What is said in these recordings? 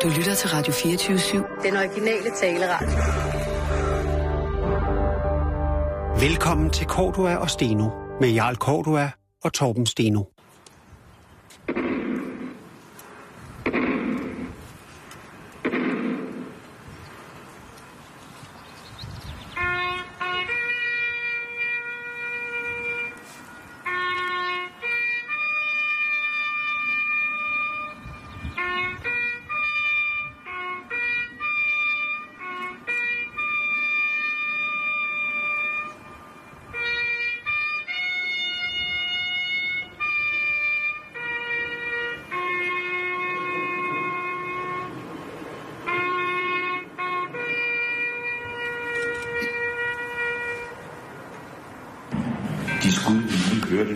Du lytter til Radio 24/7. Den originale taleradio. Velkommen til Cordua og Steno med Jarl Cordua og Torben Steno. De skud, vi lige hørte,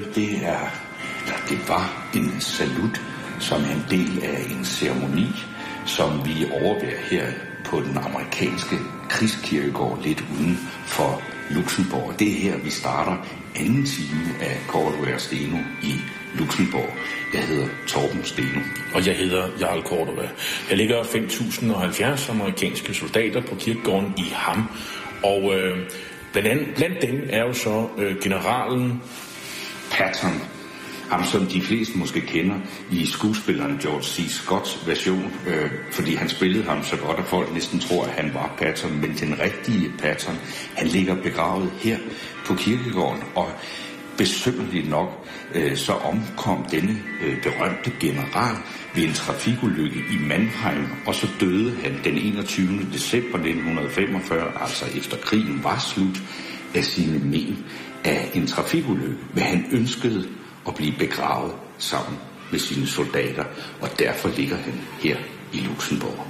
det var en salut, som er en del af en ceremoni, som vi overværer her på den amerikanske krigskirkegård lidt uden for Luxembourg. Det er her, vi starter anden time af Cordua og Steno i Luxembourg. Jeg hedder Torben Steno. Og jeg hedder Jarl Cordua. Der ligger 5.070 amerikanske soldater på kirkegården i Ham. Og blandt dem er jo så generalen Patton, ham som de fleste måske kender i skuespilleren George C. Scotts version, fordi han spillede ham så godt, at folk næsten tror, at han var Patton, men den rigtige Patton, han ligger begravet her på kirkegården, og besynderligt nok, så omkom denne berømte general ved en trafikulykke i Mannheim, og så døde han den 21. december 1945, altså efter krigen var slut, af sine men af en trafikulykke, men han ønskede at blive begravet sammen med sine soldater, og derfor ligger han her i Luxembourg.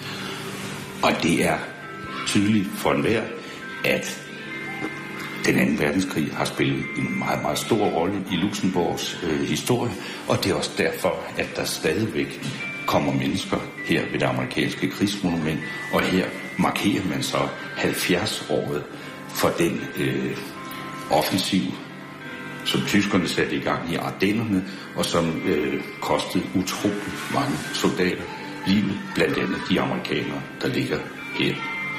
Og det er tydeligt for enhver, at den anden verdenskrig har spillet en meget, meget stor rolle i Luxembourgs historie, og det er også derfor, at der stadigvæk kommer mennesker her ved det amerikanske krigsmonument, og her markerer man så 70-året for den offensiv, som tyskerne satte i gang i Ardennerne, og som kostede utrolig mange soldater livet, blandt andet de amerikanere, der ligger her.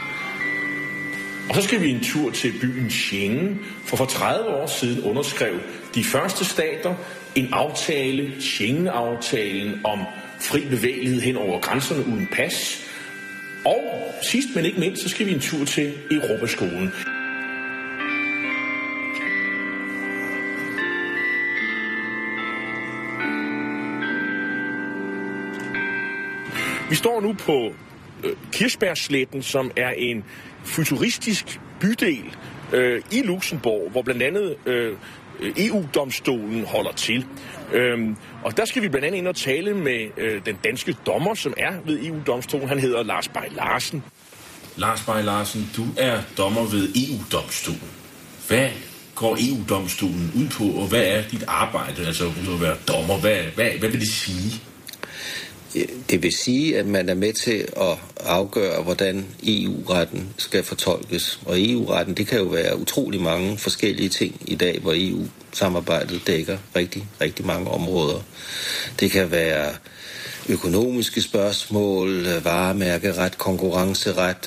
Og så skal vi en tur til byen Schengen, for 30 år siden underskrev de første stater en aftale, Schengen-aftalen, om fri bevægelighed hen over grænserne uden pas. Og sidst men ikke mindst, så skal vi en tur til Europaskolen. Vi står nu på Kirchbergsletten, som er en futuristisk bydel i Luxembourg, hvor blandt andet EU-domstolen holder til. Og der skal vi blandt andet ind og tale med den danske dommer, som er ved EU-domstolen. Han hedder Lars Bay Larsen. Lars Bay Larsen, du er dommer ved EU-domstolen. Hvad går EU-domstolen ud på, og hvad er dit arbejde, altså ud at være dommer? Hvad vil det sige? Det vil sige, at man er med til at afgøre, hvordan EU-retten skal fortolkes. Og EU-retten, det kan jo være utrolig mange forskellige ting i dag, hvor EU-samarbejdet dækker rigtig, rigtig mange områder. Det kan være økonomiske spørgsmål, varemærkeret, konkurrenceret,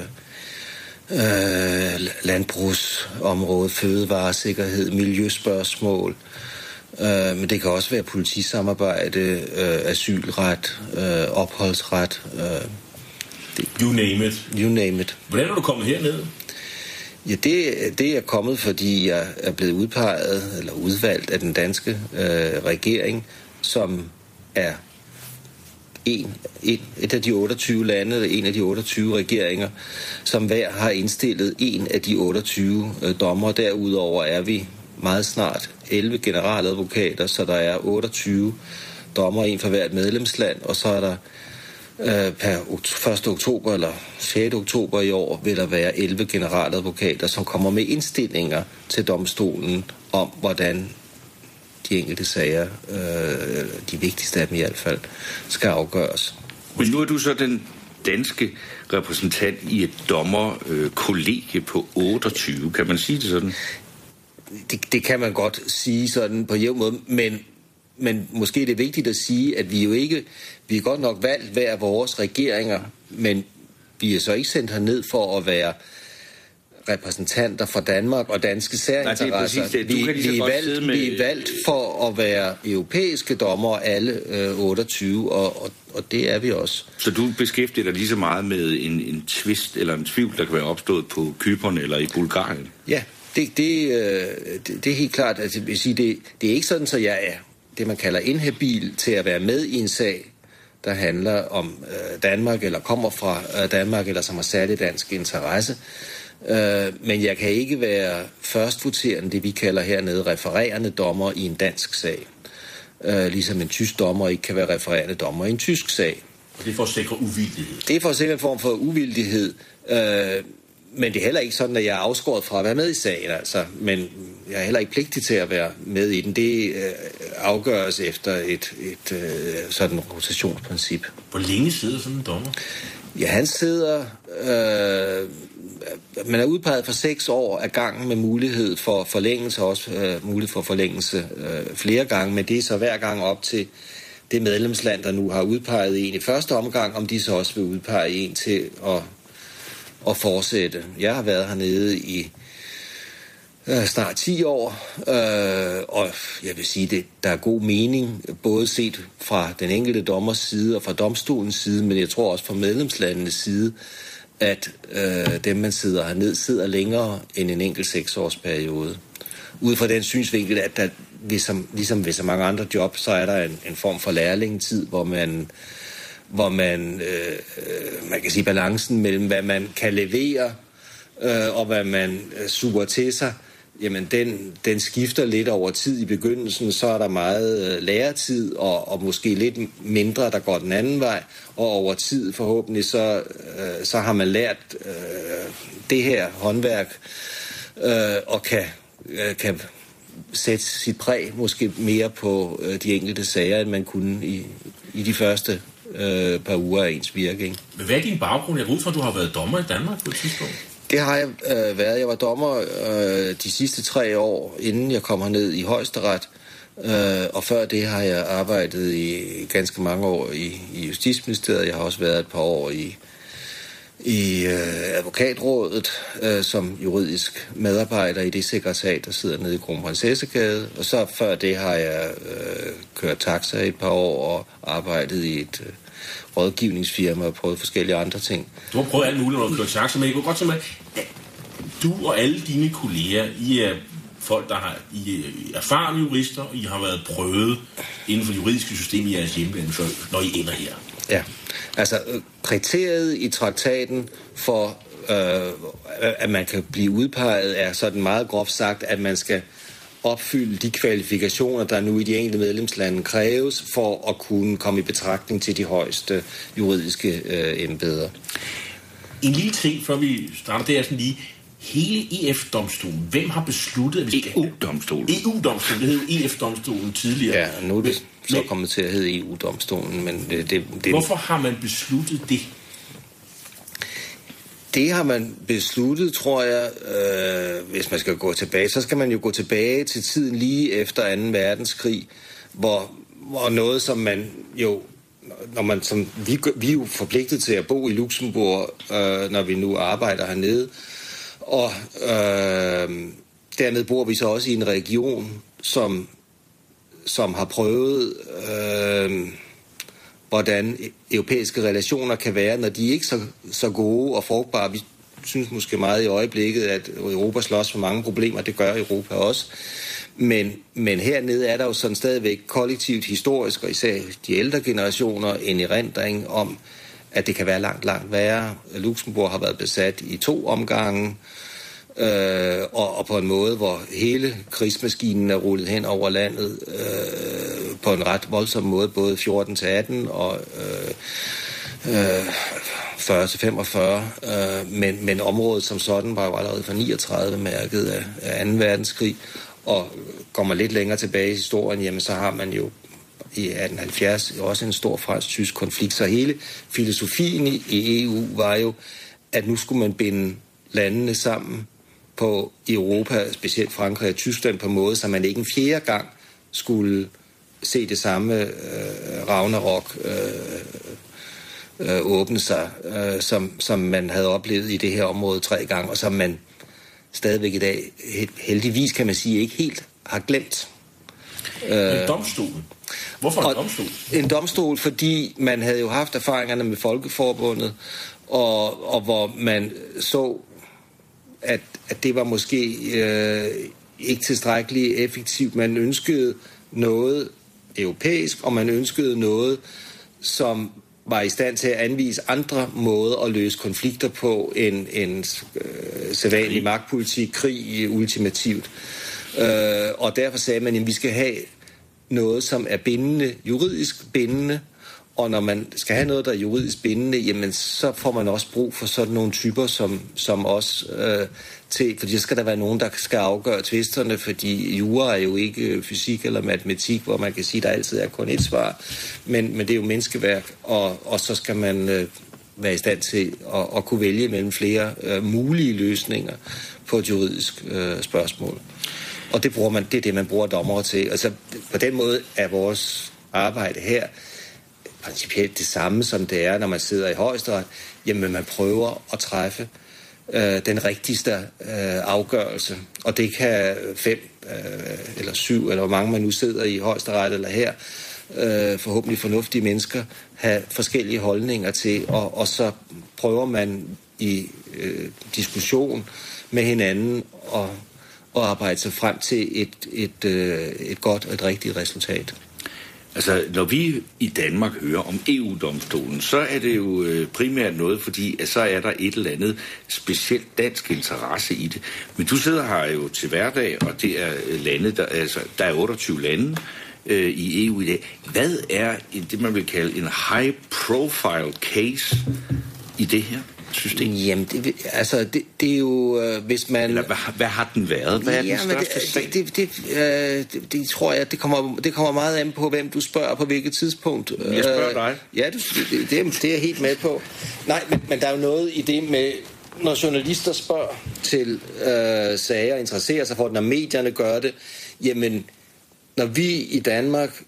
landbrugsområdet, fødevaresikkerhed, miljøspørgsmål. Men det kan også være politisamarbejde, asylret, opholdsret. You name it. You name it. Hvordan er du kommet herned? Ja, det er kommet, fordi jeg er blevet udpeget eller udvalgt af den danske regering, som er et af de 28 lande, eller en af de 28 regeringer, som hver har indstillet en af de 28 dommer. Derudover er vi meget snart 11 generaladvokater, så der er 28 dommer, en for hvert medlemsland, og så er der per 1. oktober eller 6. oktober i år vil der være 11 generaladvokater, som kommer med indstillinger til domstolen om, hvordan de enkelte sager, de vigtigste af dem i hvert fald, skal afgøres. Men nu er du så den danske repræsentant i et dommerkollegie på 28. Kan man sige det sådan? Det kan man godt sige sådan på jævn måde, men men måske er det vigtigt at sige, at vi er godt nok valgt hver vores regeringer, men vi er så ikke sendt herned for at være repræsentanter fra Danmark og danske særinteresser. Vi er valgt for at være europæiske dommere, alle 28, og det er vi også. Så du beskæftiger dig lige så meget med en tvist eller en tvivl, der kan være opstået på Cypern eller i Bulgarien? Ja, det er helt klart. Altså, jeg vil sige, det er ikke sådan, så jeg er det, man kalder inhabil til at være med i en sag, der handler om Danmark, eller kommer fra Danmark, eller som har særlig dansk interesse. Men jeg kan ikke være førstvoterende, det vi kalder hernede, refererende dommer i en dansk sag. Ligesom en tysk dommer ikke kan være refererende dommer i en tysk sag. Og det er for at sikre uvildighed? Det er for at sikre en form for uvildighed. Men det er heller ikke sådan, at jeg er afskåret fra at være med i sagen, altså. Men jeg er heller ikke pligtig til at være med i den. Det afgøres efter et sådan rotationsprincip. Hvor længe sidder sådan en dommer? Ja, han sidder... man er udpeget for 6 år ad gangen med mulighed for forlængelse, også mulighed for forlængelse flere gange, men det er så hver gang op til det medlemsland, der nu har udpeget en i første omgang, om de så også vil udpege en til at fortsætte. Jeg har været hernede i snart 10 år, og jeg vil sige, at der er god mening, både set fra den enkelte dommers side og fra domstolens side, men jeg tror også fra medlemslandenes side, at dem, man sidder hernede, sidder længere end en enkelt 6-årsperiode. Ud fra den synsvinkel, at der, ligesom ved så mange andre job, så er der en form for lærlingetid, hvor man kan sige balancen mellem, hvad man kan levere, og hvad man suger til sig, jamen den skifter lidt over tid. I begyndelsen, så er der meget læretid, og måske lidt mindre, der går den anden vej, og over tid forhåbentlig, så har man lært det her håndværk, og kan sætte sit præg måske mere på de enkelte sager, end man kunne i de første par uger af ens virke. Ikke? Men hvad er din baggrund? Jeg går ud fra, at du har været dommer i Danmark på et tidspunkt. Det har jeg været. Jeg var dommer de sidste 3 år, inden jeg kom herned i Højesteret. Og før det har jeg arbejdet i ganske mange år i Justitsministeriet. Jeg har også været et par år i advokatrådet som juridisk medarbejder i det sekretariat, der sidder nede i Kronprinsessegade. Og så før det har jeg kørt taxa et par år og arbejdet i et rådgivningsfirma og prøvet forskellige andre ting. Du har prøvet alt muligt, når du kører taxa, men jeg kunne godt tænke mig, at du og alle dine kolleger, I er folk, I er erfarne jurister, og I har været prøvet inden for det juridiske system i jeres hjemland, når I ender her. Ja, altså kriteriet i traktaten for, at man kan blive udpeget, er sådan meget groft sagt, at man skal opfylde de kvalifikationer, der nu i de enkelte medlemslande kræves, for at kunne komme i betragtning til de højeste juridiske embeder. En lille ting, før vi starter, det er sådan lige, hele EF-domstolen, hvem har besluttet, at vi skal... EU-domstolen. EU-domstolen, det hed EF-domstolen tidligere. Ja, nu er det så kommet til at hedde EU-domstolen, men det... Hvorfor har man besluttet det? Det har man besluttet, tror jeg, hvis man skal gå tilbage. Så skal man jo gå tilbage til tiden lige efter 2. verdenskrig, hvor noget, som man jo... Vi er jo forpligtet til at bo i Luxembourg, når vi nu arbejder hernede. Og dermed bor vi så også i en region, som har prøvet, hvordan europæiske relationer kan være, når de ikke så gode og frugtbare. Vi synes måske meget i øjeblikket, at Europa slås for mange problemer. Det gør Europa også. Men hernede er der jo sådan stadigvæk kollektivt historisk, og især de ældre generationer, en erindring om, at det kan være langt, langt værre. Luxembourg har været besat i 2 omgange, og på en måde, hvor hele krigsmaskinen er rullet hen over landet på en ret voldsom måde, både 14-18 og 40-45, men området som sådan var jo allerede fra 39 mærket af 2. verdenskrig, og kommer lidt længere tilbage i historien, jamen så har man jo i 1870 også en stor fransk-tysk konflikt, så hele filosofien i EU var jo, at nu skulle man binde landene sammen i Europa, specielt Frankrig og Tyskland, på en måde, så man ikke en 4. gang skulle se det samme Ragnarok åbne sig, som man havde oplevet i det her område 3 gange, og som man stadigvæk i dag, heldigvis kan man sige, ikke helt har glemt. En domstol. Hvorfor en domstol? En domstol, fordi man havde jo haft erfaringerne med Folkeforbundet, og hvor man så, at det var måske ikke tilstrækkeligt effektivt. Man ønskede noget europæisk, og man ønskede noget, som var i stand til at anvise andre måder at løse konflikter på end sædvanlig magtpolitik, krig ultimativt. Og derfor sagde man, at vi skal have noget, som er bindende, juridisk bindende, og når man skal have noget, der er juridisk bindende, jamen så får man også brug for sådan nogle typer som os fordi der skal der være nogen, der skal afgøre tvisterne, fordi jura er jo ikke fysik eller matematik, hvor man kan sige, at der altid er kun et svar, men det er jo menneskeværk, og så skal man være i stand til at kunne vælge mellem flere mulige løsninger på et juridisk spørgsmål. Og det er det, man bruger dommere til. Altså på den måde er vores arbejde her principielt det samme, som det er, når man sidder i Højesteret. Jamen, man prøver at træffe den rigtigste afgørelse. Og det kan 5 eller 7, eller hvor mange man nu sidder i Højesteret eller her, forhåbentlig fornuftige mennesker, have forskellige holdninger til. Og så prøver man i diskussion med hinanden og arbejde sig frem til et godt og et rigtigt resultat. Altså, når vi i Danmark hører om EU-domstolen, så er det jo primært noget, fordi så er der et eller andet specielt dansk interesse i det. Men du sidder her jo til hverdag, og det er lande, der er 28 lande i EU i dag. Hvad er det, man vil kalde en high-profile case i det her system? Jamen, det er jo, hvis man... Eller hvad har den været? Hvad er den største sag? Det tror jeg, det kommer meget an på, hvem du spørger på hvilket tidspunkt. Jeg spørger dig. Ja, det er jeg helt med på. Nej, men der er jo noget i det med, når journalister spørger til sager og interesserer sig for det, når medierne gør det, jamen, når vi i Danmark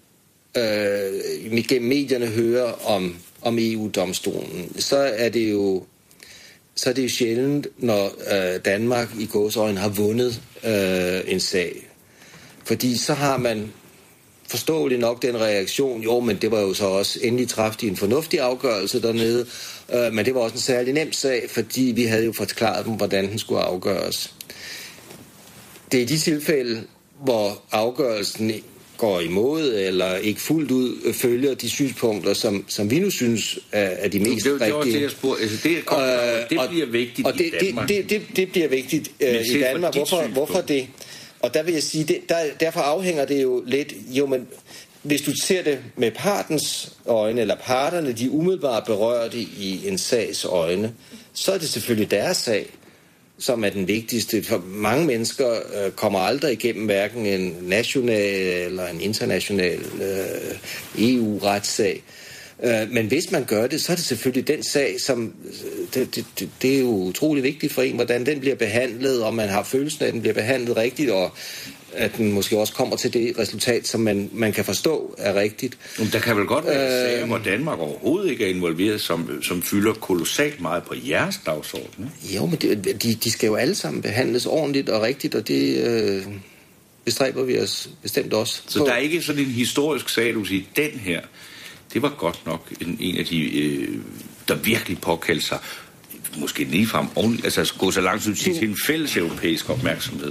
gennem medierne hører om EU-domstolen, så er det jo sjældent, når Danmark i gåseøjne har vundet en sag. Fordi så har man forståeligt nok den reaktion, jo, men det var jo så også endelig træffet i en fornuftig afgørelse dernede, men det var også en særlig nem sag, fordi vi havde jo forklaret dem, hvordan den skulle afgøres. Det er i de tilfælde, hvor afgørelsen går imod, eller ikke fuldt ud følger de synspunkter, som vi nu synes er de mest rigtige. Det var det, jeg spurgte. Altså, det bliver vigtigt i Danmark. Det bliver vigtigt i Danmark. Hvorfor det? Og der vil jeg sige, derfor afhænger det jo lidt... Jo, men hvis du ser det med partens øjne, eller parterne, de umiddelbart berørte i en sags øjne, så er det selvfølgelig deres sag, som er den vigtigste. For mange mennesker kommer aldrig igennem hverken en national eller en international EU-retssag. Men hvis man gør det, så er det selvfølgelig den sag, som... Det er jo utrolig vigtigt for en, hvordan den bliver behandlet, og man har følelsen af, at den bliver behandlet rigtigt, og at den måske også kommer til det resultat, som man kan forstå er rigtigt. Men der kan vel godt være sager, hvor Danmark overhovedet ikke er involveret, som fylder kolossalt meget på jeres dagsorden. Jo, men de skal jo alle sammen behandles ordentligt og rigtigt, og det bestræber vi os bestemt også. Så der er ikke sådan en historisk sag, du siger, den her, det var godt nok en af de, der virkelig påkaldte sig, måske ligefrem ordentligt, altså gå så langt som til en fælles europæisk opmærksomhed.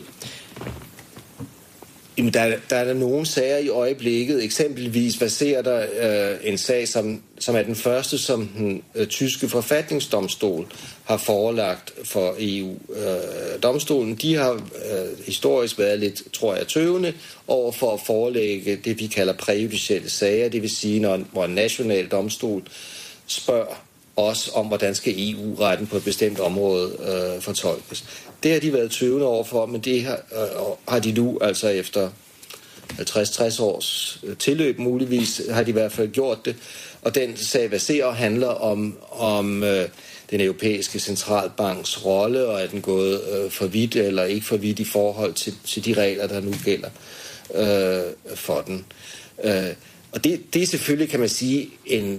Jamen, der er der nogle sager i øjeblikket. Eksempelvis verserer der en sag, som er den første, som den tyske forfatningsdomstol har forelagt for EU-domstolen. De har historisk været lidt, tror jeg, tøvende over for at forelægge det, vi kalder præjudicielle sager. Det vil sige, hvor en national domstol spørger os om, hvordan skal EU-retten på et bestemt område fortolkes. Det har de været tøvende overfor, men det har de nu, altså efter 50-60 års tilløb muligvis, har de i hvert fald gjort det. Og den sag verserer og handler om den europæiske centralbanks rolle, og er den gået for vidt eller ikke for vidt i forhold til de regler, der nu gælder for den. Og det er selvfølgelig, kan man sige, en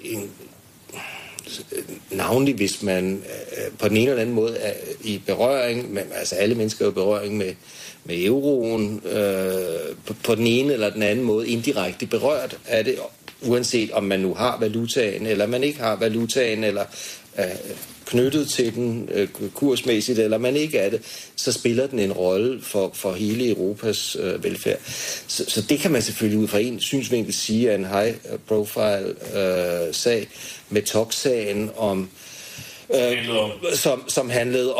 navnlig, hvis man på den ene eller anden måde er i berøring, altså alle mennesker er i berøring med euroen, på den ene eller den anden måde indirekte berørt af det, uanset om man nu har valutaen, eller man ikke har valutaen, eller knyttet til den kursmæssigt, eller man ikke er det, så spiller den en rolle for hele Europas velfærd. Så det kan man selvfølgelig ud fra en synsvinkel sige er en high profile sag med TOC-sagen om som handlede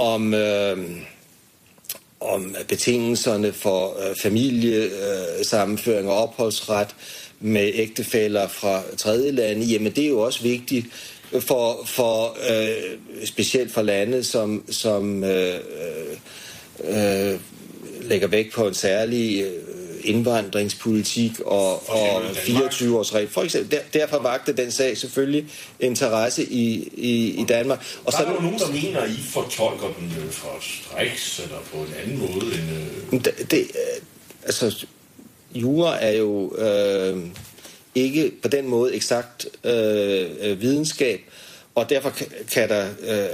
om betingelserne for familiesammenføring og opholdsret med ægtefæller fra tredje lande. Jamen det er jo også vigtigt for specielt for lande, som lægger vægt på en særlig indvandringspolitik og 24-årsregel. For eksempel, derfor vagte den sag selvfølgelig interesse i Danmark. Og der er jo nogen, der mener, at I fortolker den fra striks eller på en anden måde end... Altså, jura er jo ikke på den måde eksakt videnskab, og derfor kan der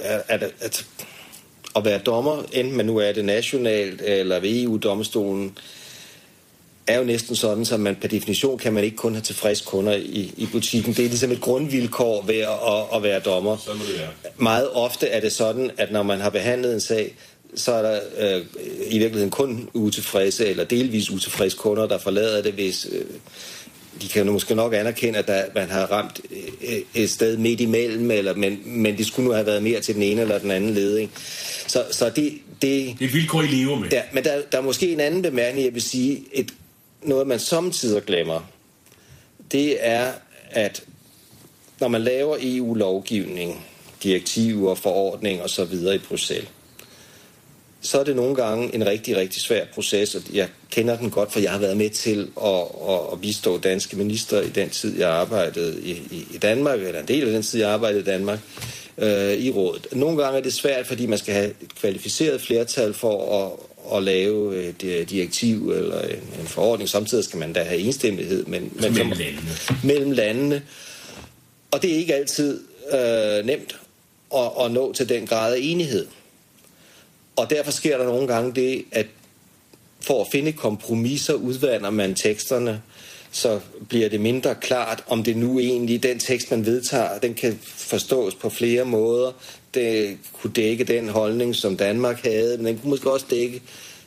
at være dommer, enten man nu er det nationalt eller ved EU-domstolen, er jo næsten sådan, så man per definition kan man ikke kun have tilfreds kunder i butikken. Det er ligesom et grundvilkår ved at være dommer. Så må det være. Meget ofte er det sådan, at når man har behandlet en sag, så er der i virkeligheden kun utilfredse eller delvis utilfredse kunder, der forlader det, hvis de kan jo måske nok anerkende, at man har ramt et sted midt imellem, men det skulle nu have været mere til den ene eller den anden ledning. Så det er et vilkår, I lever med. Ja, men der er måske en anden bemærkning, jeg vil sige, noget man samtidig glemmer, det er, at når man laver EU-lovgivning, direktiver, forordninger og så videre i Bruxelles, så er det nogle gange en rigtig, rigtig svær proces, og jeg kender den godt, for jeg har været med til at bistå danske minister i den tid, jeg arbejdede i Danmark, eller en del af den tid, jeg arbejdede i Danmark, i rådet. Nogle gange er det svært, fordi man skal have et kvalificeret flertal for at lave et direktiv eller en forordning. Samtidig skal man da have enstemmighed mellem landene. Og det er ikke altid nemt at nå til den grad af enighed. Og derfor sker der nogle gange det, at for at finde kompromiser udvander man teksterne, så bliver det mindre klart, om det nu egentlig, den tekst, man vedtager, den kan forstås på flere måder. Det kunne dække den holdning, som Danmark havde, men den kunne måske også dække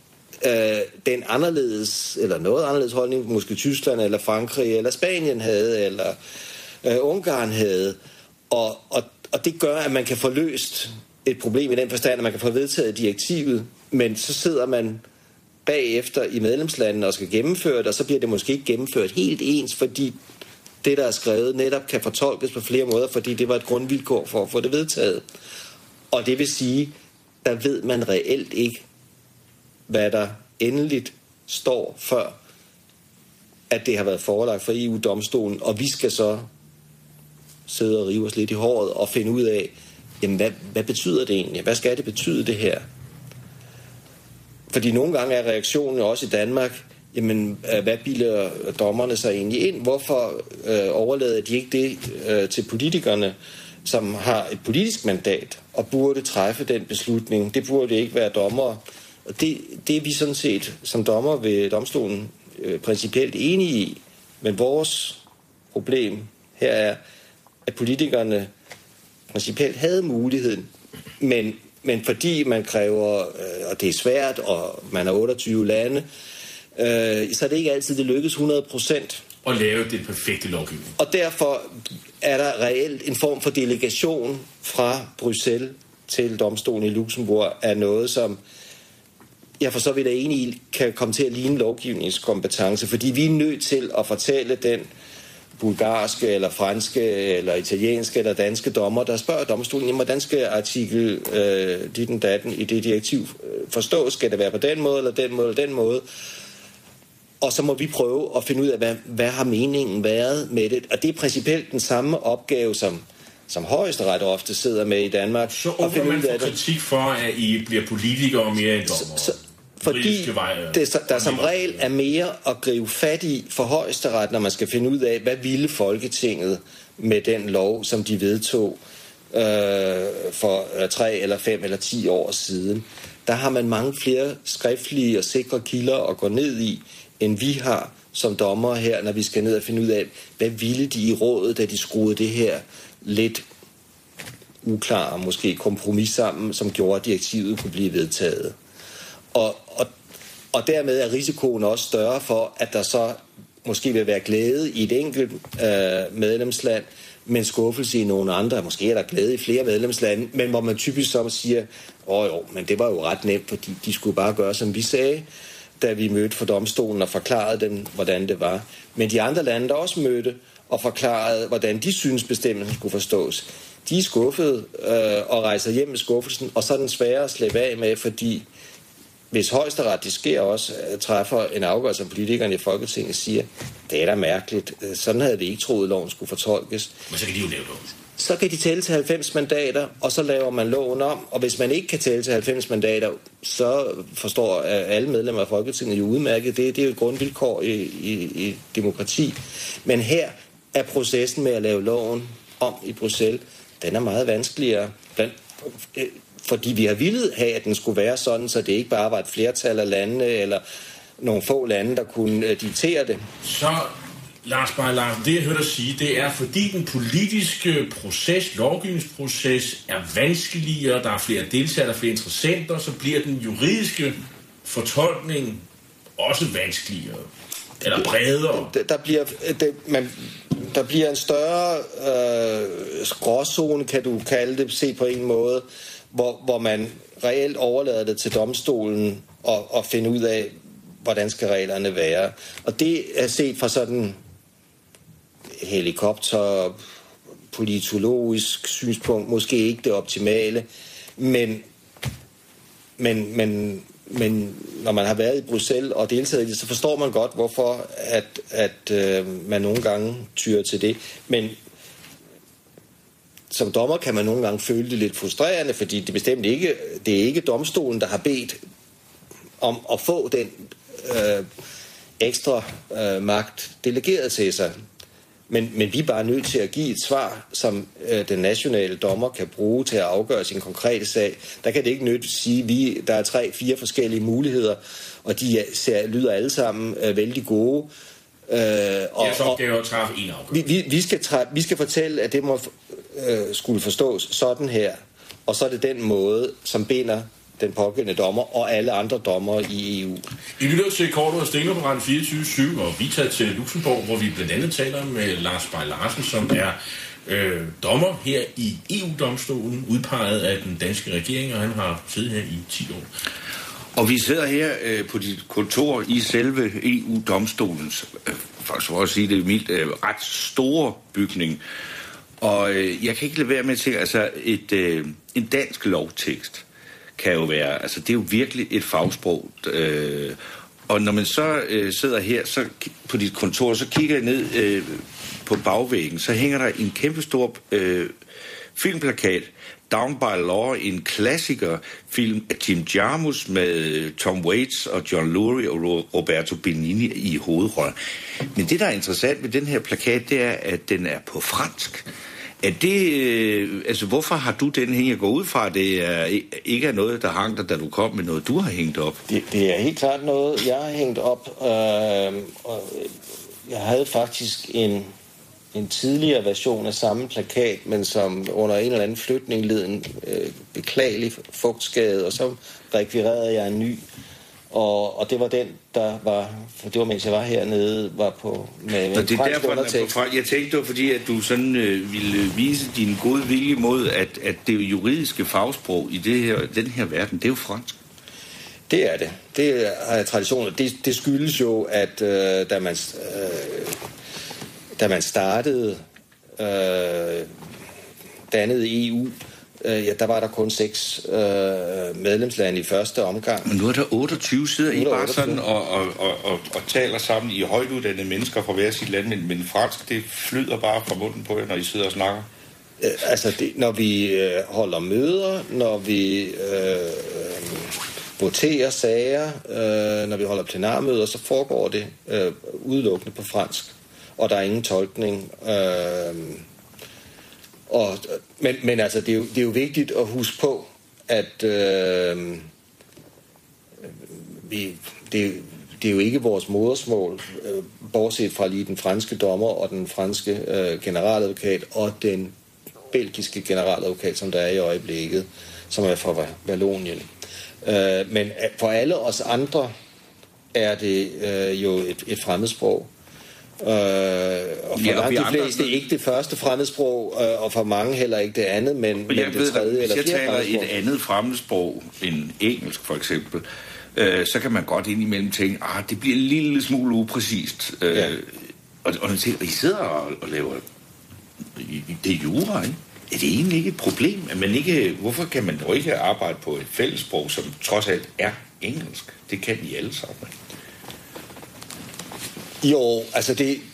den anderledes, eller noget anderledes holdning, måske Tyskland, eller Frankrig, eller Spanien havde, eller Ungarn havde. Og det gør, at man kan få løst et problem i den forstand, at man kan få vedtaget direktivet, men så sidder man bagefter i medlemslandene og skal gennemføre det, og så bliver det måske ikke gennemført helt ens, fordi det, der er skrevet, netop kan fortolkes på flere måder, fordi det var et grundvilkår for at få det vedtaget. Og det vil sige, der ved man reelt ikke, hvad der endeligt står, før at det har været forelagt for EU-domstolen, og vi skal så sidde og rive os lidt i håret og finde ud af, jamen hvad betyder det egentlig? Hvad skal det betyde, det her? Fordi nogle gange er reaktionen også i Danmark, jamen hvad bilder dommerne sig egentlig ind? Hvorfor overlader de ikke det til politikerne, som har et politisk mandat og burde træffe den beslutning? Det burde ikke være dommere. Og det er vi sådan set som dommer ved domstolen principielt enige i. Men vores problem her er, at politikerne principielt havde muligheden, men fordi man kræver, og det er svært, og man er 28 lande, så er det ikke altid, det lykkes 100%. Og lave det perfekte lovgivning. Og derfor er der reelt en form for delegation fra Bruxelles til domstolen i Luxembourg af noget, som jeg for så vidt er enig i, kan komme til at ligne lovgivningskompetence, fordi vi er nødt til at fortælle den bulgarske, eller franske, eller italienske, eller danske dommer, der spørger domstolen, jamen, hvordan skal artikel ditten datten i det direktiv forstås? Skal det være på den måde, eller den måde, eller den måde? Og så må vi prøve at finde ud af, hvad har meningen været med det? Og det er principielt den samme opgave, som Højesteret ofte sidder med i Danmark. Så åbner man for kritik for, at I bliver politikere mere end dommer. fordi der som regel er mere at gribe fat i for Højesteret, når man skal finde ud af, hvad ville Folketinget med den lov, som de vedtog for 3 eller 5 eller 10 år siden. Der har man mange flere skriftlige og sikre kilder at gå ned i, end vi har som dommer her, når vi skal ned og finde ud af, hvad ville de i rådet, da de skruede det her lidt uklare, måske kompromis sammen, som gjorde, at direktivet kunne blive vedtaget. Og dermed er risikoen også større for, at der så måske vil være glæde i et enkelt medlemsland, men skuffelse i nogle andre. Måske er der glæde i flere medlemslande, men hvor man typisk så siger, men det var jo ret nemt, fordi de skulle bare gøre, som vi sagde, da vi mødte for domstolen og forklarede dem, hvordan det var. Men de andre lande, der også mødte og forklarede, hvordan de synes bestemmelsen skulle forstås, de er skuffede og rejser hjem med skuffelsen, og så er den svære at slippe af med, fordi hvis Højesteret, det sker også, træffer en afgørelse, som politikerne i Folketinget siger, det er da mærkeligt, sådan havde vi ikke troet, loven skulle fortolkes. Men så kan de jo lave loven. Så kan de tælle til 90 mandater, og så laver man loven om, og hvis man ikke kan tælle til 90 mandater, så forstår alle medlemmer af Folketinget jo udmærket, det er jo et grundvilkår i demokrati. Men her er processen med at lave loven om i Bruxelles, den er meget vanskeligere, fordi vi har villet have, at den skulle være sådan, så det ikke bare var et flertal af landene, eller nogle få lande, der kunne diktere det. Så, Lars Beier Larsen, det jeg hørte dig sige, det er, fordi den politiske proces, lovgivningsproces, er vanskeligere, der er flere deltagere, der er flere interessenter, så bliver den juridiske fortolkning også vanskeligere, eller bredere. Der bliver en større gråzone, kan du kalde det, se på en måde, hvor man reelt overlader det til domstolen og finde ud af, hvordan skal reglerne være. Og det er set fra sådan helikopter, politologisk synspunkt, måske ikke det optimale, men når man har været i Bruxelles og deltaget i det, så forstår man godt, hvorfor at man nogle gange tyrer til det. Men som dommer kan man nogle gange føle det lidt frustrerende, fordi det bestemt ikke, det er ikke domstolen, der har bedt om at få den ekstra magt delegeret til sig. Men vi er bare nødt til at give et svar, som den nationale dommer kan bruge til at afgøre sin konkrete sag. Der kan det ikke nødt sige, at der er 3-4 forskellige muligheder, og de lyder alle sammen vældig gode. Jeres opgave at træffe en afgørelse. Vi skal fortælle, at det må skulle forstås sådan her, og så er det den måde, som binder den pågældende dommer og alle andre dommer i EU. I lytter til Cordua og Steno på Radio 24/7, og vi tager til Luxembourg, hvor vi blandt andet taler med Lars Beier Larsen, som er dommer her i EU-domstolen, udpeget af den danske regering, og han har siddet her i 10 år. Og vi sidder her på dit kontor i selve EU-domstolens, for at sige det mildt, ret store bygning. Og jeg kan ikke lade være med til, altså en dansk lovtekst kan jo være, altså det er jo virkelig et fagsprog. Og når man så sidder her så på dit kontor, så kigger jeg ned på bagvæggen, så hænger der en kæmpestor filmplakat, Down by Law, en klassikerfilm af Jim Jarmusch med Tom Waits og John Lurie og Roberto Benigni i hovedrollen. Men det, der er interessant ved den her plakat, det er, at den er på fransk. Er det, altså hvorfor har du den her? Jeg går ud fra, at det ikke er noget, der hang dig, da du kom med noget, du har hængt op? Det er helt klart noget, jeg har hængt op. Og jeg havde faktisk en tidligere version af samme plakat, men som under en eller anden flytning led en beklagelig fugtskade, og så rekvirerede jeg en ny. Og det var den, der var, for det var mens jeg var hernede, var på med en fransk undertekst. Jeg tænkte jo, fordi at du sådan ville vise din gode vilje mod, at det juridiske fagsprog i den her verden, det er jo fransk. Det er det. Det har traditioner. Det skyldes jo, at da man startede dannede EU, der var der kun 6 medlemslande i første omgang. Men nu er der 28 sider. I bare sådan og taler sammen i højtuddannede mennesker fra hver sit land, men fransk, det flyder bare fra munden på jer, når I sidder og snakker. Når vi holder møder, når vi voterer sager, når vi holder plenarmøder, så foregår det udelukkende på fransk, og der er ingen tolkning. Men altså, det er jo vigtigt at huske på, at det er jo ikke vores modersmål, bortset fra lige den franske dommer og den franske generaladvokat og den belgiske generaladvokat, som der er i øjeblikket, som er fra Vallonien. Men for alle os andre er det jo et fremmedsprog. Og for de fleste ikke det første fremmedsprog, og for mange heller ikke det andet, men det tredje eller fjerde fremmedsprog. Hvis jeg taler et andet fremmedsprog end engelsk for eksempel, så kan man godt indimellem tænke, det bliver en lille smule upræcist. Og I sidder og laver det jura, ikke? Er det egentlig ikke et problem? At man ikke, hvorfor kan man dog ikke arbejde på et fællessprog, som trods alt er engelsk? Det kan I alle sammen. Jo, altså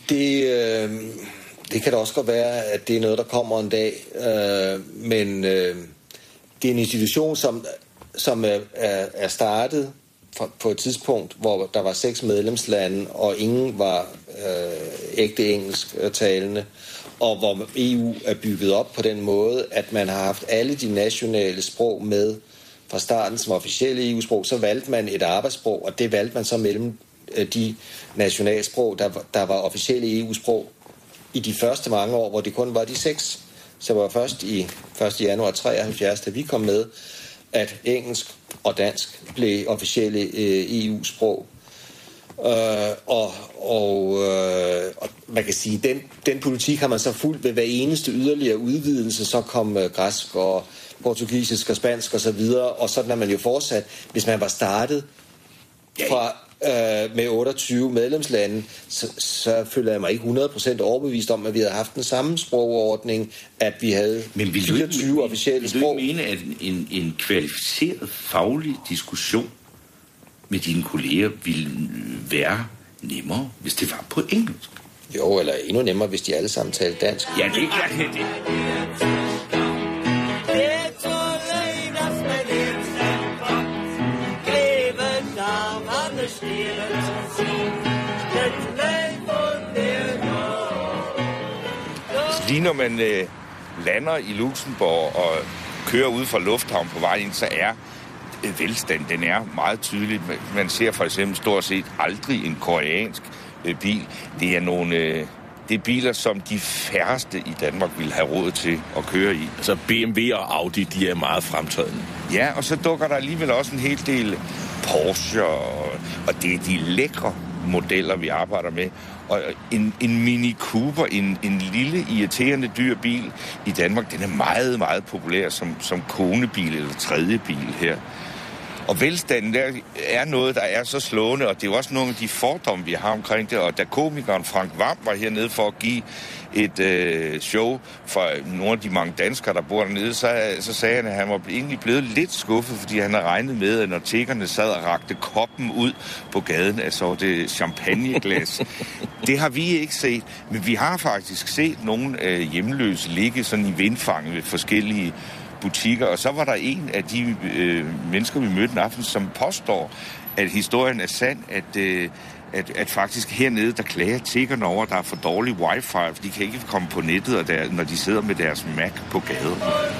det kan da også godt være, at det er noget, der kommer en dag. Men det er en institution, som er startet på et tidspunkt, hvor der var 6 medlemslande, og ingen var ægte engelsk talende, og hvor EU er bygget op på den måde, at man har haft alle de nationale sprog med fra starten som officielle EU-sprog. Så valgte man et arbejdssprog, og det valgte man så mellem de nationalsprog, der var officielle EU-sprog i de første mange år, hvor det kun var de 6. Så var først i 1. januar 73, da vi kom med, at engelsk og dansk blev officielle EU-sprog. Og man kan sige, den politik har man så fulgt ved hver eneste yderligere udvidelse, så kom græsk og portugisisk og spansk og så videre, og sådan er man jo fortsat. Hvis man var startet fra med 28 medlemslande, så føler jeg mig ikke 100% overbevist om, at vi havde haft den samme sprogordning, at vi havde 24 officielle sprog. Vil du ikke mene, at en kvalificeret faglig diskussion med dine kolleger ville være nemmere, hvis det var på engelsk? Jo, eller endnu nemmere, hvis de alle sammen talte dansk. Ja, det er det. Lige når man lander i Luxembourg og kører ud fra lufthavn på vej ind, så er velstand, den er meget tydelig. Man ser for eksempel stort set aldrig en koreansk bil. Det er biler, som de færreste i Danmark ville have råd til at køre i. Altså BMW og Audi, de er meget fremtrædende. Ja, og så dukker der alligevel også en hel del Porsche, og det er de lækre modeller, vi arbejder med. Og en Mini Cooper, en lille, irriterende dyr bil i Danmark, den er meget, meget populær som konebil eller tredje bil her. Og velstanden der er noget, der er så slående, og det er jo også nogle af de fordomme, vi har omkring det. Og da komikeren Frank Hvam var hernede for at give et show for nogle af de mange danskere, der bor dernede, så sagde han, at han var egentlig blevet lidt skuffet, fordi han havde regnet med, at når tiggerne sad og rakte koppen ud på gaden, altså det champagneglas. Det har vi ikke set, men vi har faktisk set nogle hjemløse ligge sådan i vindfanget ved forskellige butikker, og så var der en af de mennesker, vi mødte en aften, som påstår, at historien er sand, at faktisk hernede, der klager tiggerne over, at der er for dårlig wifi, for de kan ikke komme på nettet, og når de sidder med deres Mac på gaden.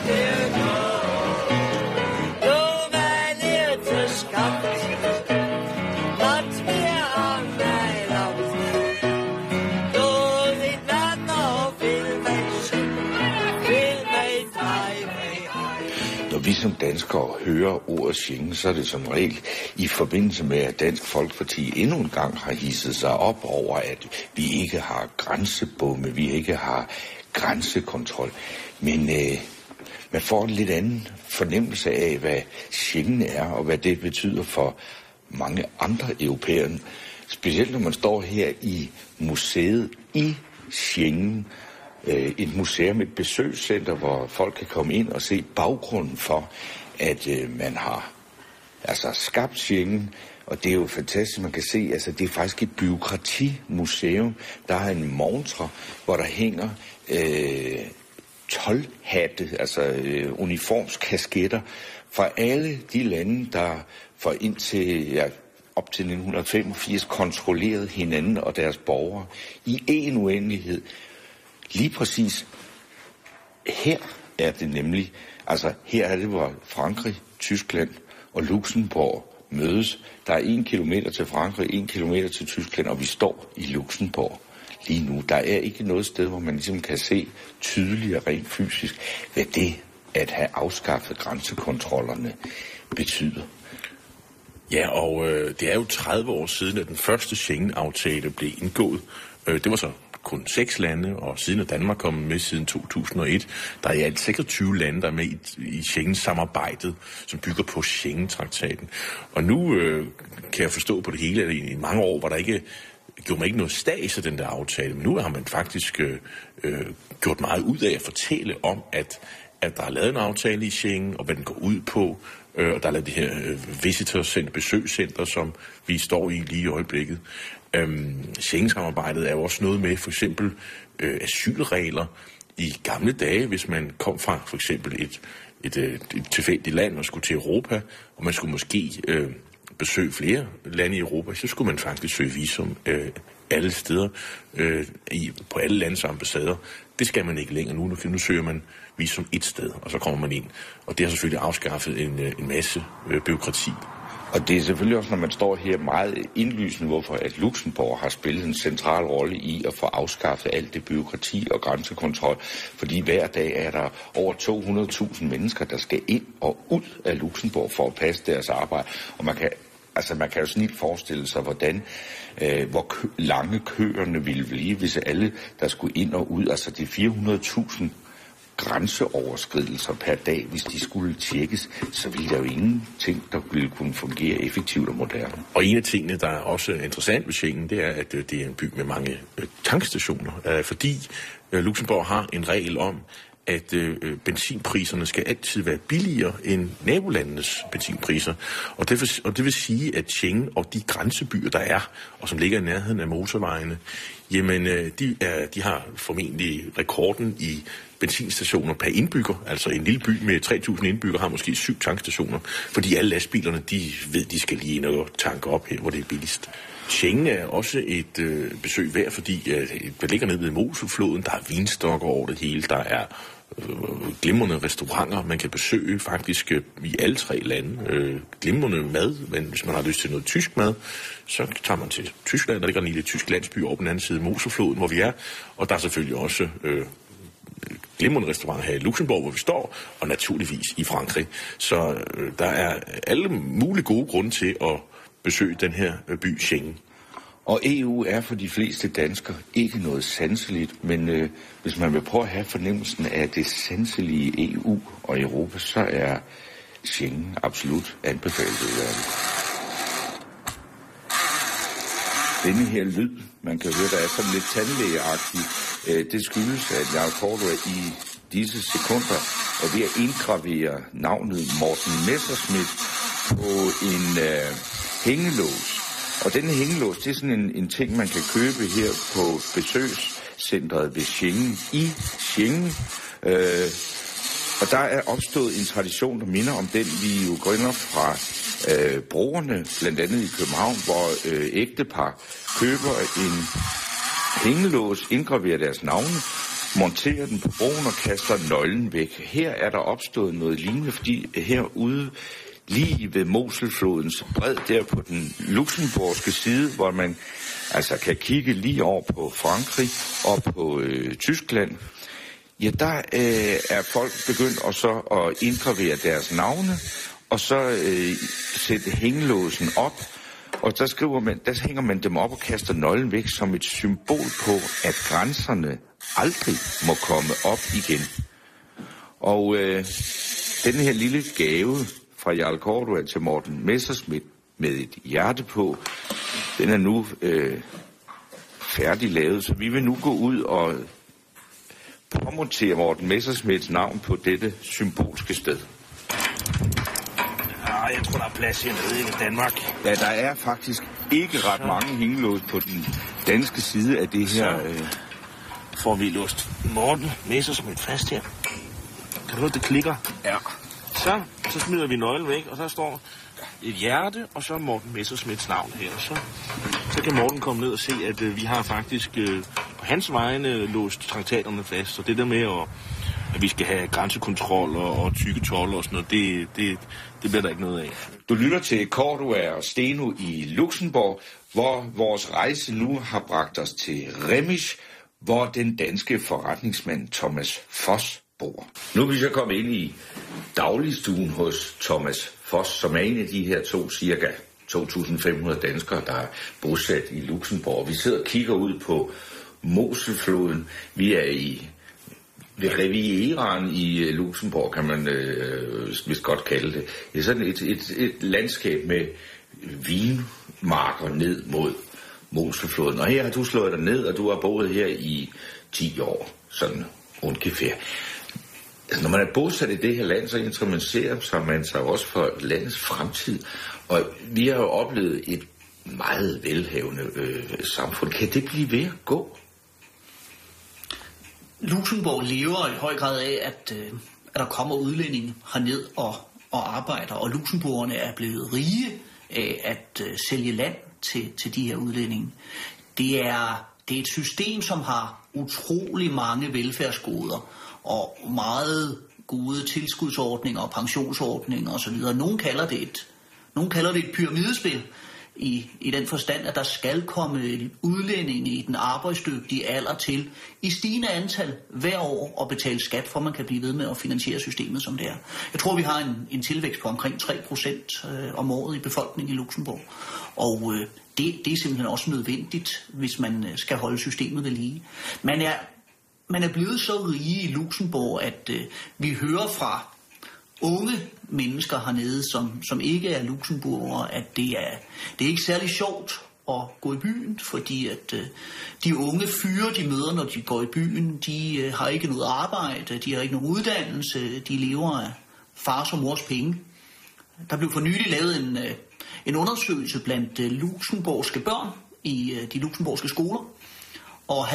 Når vi som danskere hører ordet Schengen, så er det som regel i forbindelse med, at Dansk Folkeparti endnu en gang har hisset sig op over, at vi ikke har grænsebomme, vi ikke har grænsekontrol. Men man får en lidt anden fornemmelse af, hvad Schengen er, og hvad det betyder for mange andre europæere. Specielt når man står her i museet i Schengen, et museum, et besøgscenter, hvor folk kan komme ind og se baggrunden for, at man har skabt Schengen. Og det er jo fantastisk, man kan se, altså det er faktisk et bureaukratimuseum. Der er en montre, hvor der hænger hatte, altså uniformskasketter, fra alle de lande, der for indtil op til 1985 kontrollerede hinanden og deres borgere i en uendelighed. Lige præcis her er det nemlig, altså her er det, hvor Frankrig, Tyskland og Luxembourg mødes. Der er 1 kilometer til Frankrig, 1 kilometer til Tyskland, og vi står i Luxembourg lige nu. Der er ikke noget sted, hvor man ligesom kan se tydeligere rent fysisk, hvad det at have afskaffet grænsekontrollerne betyder. Ja, og det er jo 30 år siden, at den første Schengen-aftale blev indgået. Det var så kun 6 lande, og siden er Danmark kommet med siden 2001. Der er i alt 26 lande, der er med i Schengen-samarbejdet, som bygger på Schengen-traktaten. Og nu kan jeg forstå på det hele, at i mange år var der gjorde man ikke noget stads af den der aftale, men nu har man faktisk gjort meget ud af at fortælle om, at der er lavet en aftale i Schengen, og hvad den går ud på. Og der er lavet det her visitorcenter, besøgscenter, som vi står i lige i øjeblikket. Schengen-samarbejdet er jo også noget med for eksempel asylregler. I gamle dage, hvis man kom fra for eksempel et tilfældigt land og skulle til Europa, og man skulle måske besøge flere lande i Europa, så skulle man faktisk søge visum alle steder, på alle landes ambassader. Det skal man ikke længere nu. Nu søger man visum et sted, og så kommer man ind. Og det har selvfølgelig afskaffet en masse bureaukrati. Og det er selvfølgelig også, når man står her, meget indlysende, hvorfor at Luxembourg har spillet en central rolle i at få afskaffet alt det bureaukrati og grænsekontrol. Fordi hver dag er der over 200.000 mennesker, der skal ind og ud af Luxembourg for at passe deres arbejde. Og man kan jo snit forestille sig, hvor lange køerne ville blive, hvis alle, der skulle ind og ud, altså de 400.000 grænseoverskridelser per dag, hvis de skulle tjekkes, så ville der jo ingenting, der ville kunne fungere effektivt og moderne. Og en af tingene, der er også interessant ved Schengen, det er, at det er en by med mange tankstationer, fordi Luxembourg har en regel om, at benzinpriserne skal altid være billigere end nabolandenes benzinpriser. Og det vil sige, at Schengen og de grænsebyer, der er, og som ligger i nærheden af motorvejene, jamen de har formentlig rekorden i benzinstationer per indbygger. Altså en lille by med 3.000 indbyggere har måske 7 tankstationer, fordi alle lastbilerne, de ved, de skal lige ind og tanke op her, hvor det er billigst. Schengen er også et besøg værd, fordi det ligger nede ved Moselfloden. Der er vinstokker over det hele. Der er glimrende restauranter, man kan besøge faktisk i alle 3 lande. Glimrende mad, men hvis man har lyst til noget tysk mad, så tager man til Tyskland. Der ligger en lille tysk landsby over på den anden side af Moselfloden, hvor vi er. Og der er selvfølgelig også glimrende restauranter her i Luxembourg, hvor vi står, og naturligvis i Frankrig. Så der er alle mulige gode grunde til at besøge den her by Schengen. Og EU er for de fleste danskere ikke noget sanseligt, men hvis man vil prøve at have fornemmelsen af det sanselige EU og Europa, så er Schengen absolut anbefalet. Denne her lyd, man kan høre, der er sådan lidt tandlægeagtig, det skyldes, at Jarl Cordua i disse sekunder er ved at indgravere navnet Morten Messerschmidt på en hængelås. Og denne hængelås, det er sådan en ting, man kan købe her på besøgscentret ved Schengen, i Schengen. Og der er opstået en tradition, der minder om den, vi jo grønner fra broerne, blandt andet i København, hvor ægtepar køber en hængelås, indgraverer deres navne, monterer den på broen og kaster nøglen væk. Her er der opstået noget lignende, fordi herude lige ved Moselflodens bred, der på den luxemburgske side, hvor man altså kan kigge lige over på Frankrig og på Tyskland, ja, der er folk begyndt at indgravere deres navne, og så sætte hængelåsen op, og der hænger man dem op og kaster nøglen væk som et symbol på, at grænserne aldrig må komme op igen. Og denne her lille gave fra Jarl Cordua til Morten Messerschmidt med et hjerte på, den er nu færdig lavet, så vi vil nu gå ud og påmontere Morten Messerschmidts navn på dette symbolske sted. Jeg tror, der er plads hernede i Danmark. Ja, der er faktisk ikke ret mange hængelås på den danske side af det her. Så får vi låst Morten Messerschmidt fast her. Kan du høre, det klikker? Ja. Så smider vi nøglen væk, og så står et hjerte, og så Morten Messerschmidts navn her. Så kan Morten komme ned og se, at vi har faktisk på hans vegne låst traktaterne fast. Så det der med, at vi skal have grænsekontrol og tykke toller og sådan noget, det bliver der ikke noget af. Du lytter til Cordua og Steno i Luxembourg, hvor vores rejse nu har bragt os til Remisch, hvor den danske forretningsmand Thomas Foss bor. Nu er vi så kommet ind i dagligstuen hos Thomas Foss, som er en af de her cirka 2.500 danskere, der er bosat i Luxembourg. Vi sidder og kigger ud på Moselfloden. Vi er ved Rivieraen i Luxembourg, kan man vist godt kalde det. Det er sådan et landskab med vinmarker ned mod Moselfloden. Og her har du slået dig ned, og du har boet her i 10 år, sådan ungefær. Altså, når man er bosat i det her land, så interesserer man sig også for landets fremtid. Og vi har jo oplevet et meget velhavende samfund. Kan det blive ved at gå? Luxembourg lever i høj grad af, at der kommer udlændinge herned og arbejder, og luxembourgerne er blevet rige af at sælge land til de her udlændinge. Det er et system, som har utrolig mange velfærdsgoder og meget gode tilskudsordninger og pensionsordninger osv. Nogle kalder det et pyramidespil i den forstand, at der skal komme udlændinge i den arbejdsdygtige alder til i stigende antal hver år og betale skat, for man kan blive ved med at finansiere systemet som det er. Jeg tror, vi har en tilvækst på omkring 3% om året i befolkningen i Luxembourg. Og det er simpelthen også nødvendigt, hvis man skal holde systemet ved lige. Man er blevet så rige i Luxembourg, at vi hører fra unge mennesker hernede, som ikke er luxembourgere, at det er ikke særlig sjovt at gå i byen, fordi at de unge fyre, de møder, når de går i byen, de har ikke noget arbejde, de har ikke nogen uddannelse, de lever af fars og mors penge. Der blev for nylig lavet en undersøgelse blandt luxembourgske børn i de luxembourgske skoler, og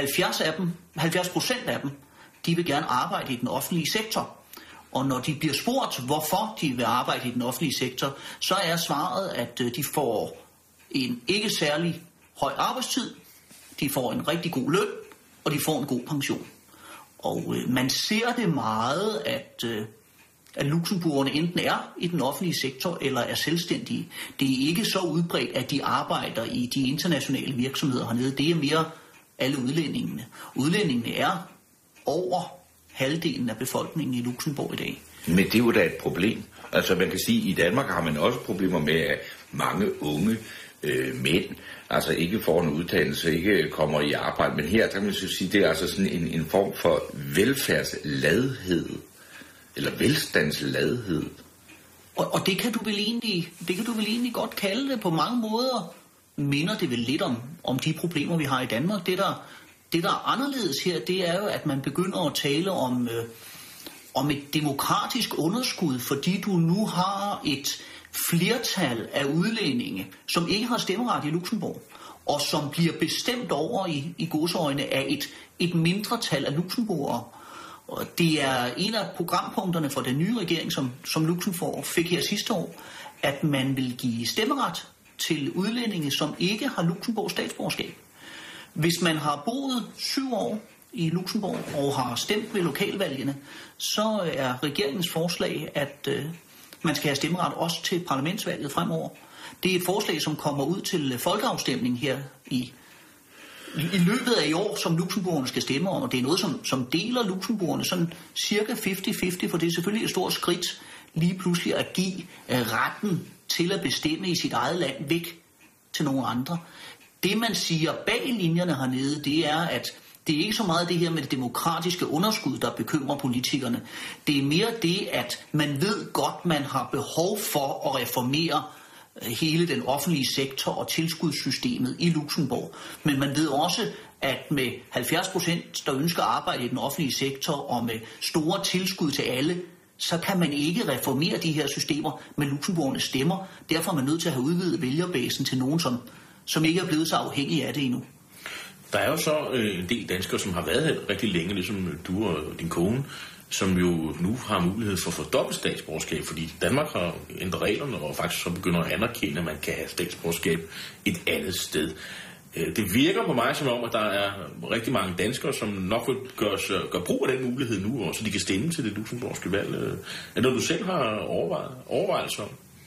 70% af dem, de vil gerne arbejde i den offentlige sektor. Og når de bliver spurgt, hvorfor de vil arbejde i den offentlige sektor, så er svaret, at de får en ikke særlig høj arbejdstid, de får en rigtig god løn, og de får en god pension. Og man ser det meget, at luxembourgerne enten er i den offentlige sektor eller er selvstændige. Det er ikke så udbredt, at de arbejder i de internationale virksomheder hernede. Det er mere alle udlændingene. Udlændingene er over halvdelen af befolkningen i Luxembourg i dag. Men det er jo da et problem. Altså man kan sige, at i Danmark har man også problemer med, at mange unge mænd altså ikke får en uddannelse, ikke kommer i arbejde. Men her kan man så sige, det er altså sådan en form for velfærdsladhed, eller velstandsladhed. Og det kan du vel egentlig godt kalde det. På mange måder minder det vel lidt om de problemer, vi har i Danmark. Det, der er anderledes her, det er jo, at man begynder at tale om et demokratisk underskud, fordi du nu har et flertal af udlændinge, som ikke har stemmeret i Luxembourg, og som bliver bestemt over i godsøjne af et mindretal af luxembourgere. Og det er en af programpunkterne for den nye regering, som Luxembourg fik her sidste år, at man vil give stemmeret til udlændinge, som ikke har Luxembourgs statsborgerskab. Hvis man har boet 7 år i Luxembourg og har stemt ved lokalvalgene, så er regeringens forslag, at man skal have stemmeret også til parlamentsvalget fremover. Det er et forslag, som kommer ud til folkeafstemning her i løbet af i år, som luxembourgerne skal stemme om, og det er noget, som deler luxembourgerne sådan cirka 50-50, for det er selvfølgelig et stort skridt lige pludselig at give retten til at bestemme i sit eget land væk til nogle andre. Det, man siger bag linjerne hernede, det er, at det er ikke så meget det her med det demokratiske underskud, der bekymrer politikerne. Det er mere det, at man ved godt, man har behov for at reformere hele den offentlige sektor og tilskudssystemet i Luxembourg. Men man ved også, at med 70%, der ønsker at arbejde i den offentlige sektor og med store tilskud til alle, så kan man ikke reformere de her systemer med luxembourgernes stemmer. Derfor er man nødt til at have udvidet vælgerbasen til nogen, som ikke er blevet så afhængige af det endnu. Der er jo så en del danskere, som har været her rigtig længe, ligesom du og din kone. som jo nu har mulighed for at få dobbelt statsborgerskab, fordi Danmark har ændret reglerne og faktisk så begynder at anerkende, at man kan have statsborgerskab et andet sted. Det virker på mig som om, at der er rigtig mange danskere, som nok vil gøre brug af den mulighed nu, og så de kan stemme til det luxemburgske valg. Er det noget, du selv har overvejelser om?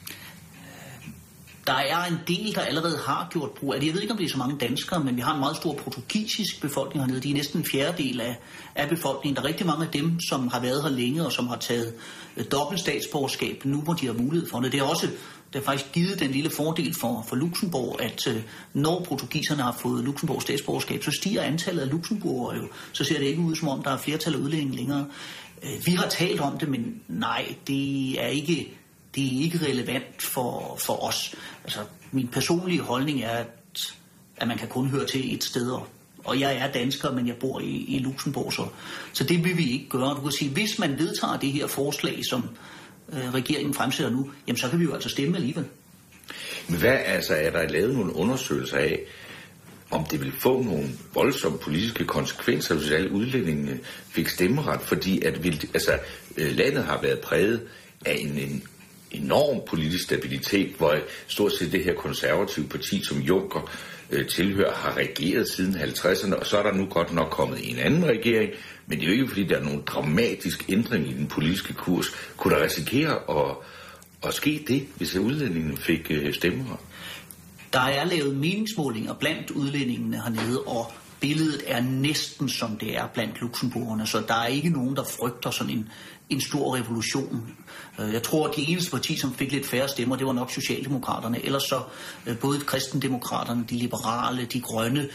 Der er en del, der allerede har gjort brug af det. Jeg ved ikke, om det er så mange danskere, men vi har en meget stor portugisisk befolkning hernede. De er næsten en fjerdedel af befolkningen. Der er rigtig mange af dem, som har været her længe og som har taget dobbelt statsborgerskab, nu hvor de har mulighed for det. Det har faktisk givet den lille fordel for Luxembourg, at når portugiserne har fået Luxembourgs statsborgerskab, så stiger antallet af luxemburgere jo. Så ser det ikke ud, som om der er flertal af udlændinge længere. Vi har talt om det, men nej, det er ikke relevant for os. Altså, min personlige holdning er, at man kan kun høre til et sted, og jeg er dansker, men jeg bor i Luxembourg, så det vil vi ikke gøre. Du kan sige, hvis man vedtager det her forslag, som regeringen fremsætter nu, jamen så kan vi jo altså stemme alligevel. Men hvad er der lavet nogle undersøgelser af, om det vil få nogle voldsomme politiske konsekvenser, hvis alle udlændingene fik stemmeret, fordi at landet har været præget af en enorm politisk stabilitet, hvor stort set det her konservative parti, som Juncker tilhører, har regeret siden 50'erne, og så er der nu godt nok kommet en anden regering, men det er jo ikke, fordi der er nogen dramatisk ændring i den politiske kurs. Kunne der risikere at ske det, hvis udlændingene fik stemmeret? Der er lavet meningsmålinger blandt udlændingene hernede, og billedet er næsten som det er blandt luxemburgerne, så der er ikke nogen, der frygter sådan en stor revolution. Jeg tror, at de eneste parti, som fik lidt færre stemmer, det var nok Socialdemokraterne. Ellers så både kristendemokraterne, de liberale, de grønne,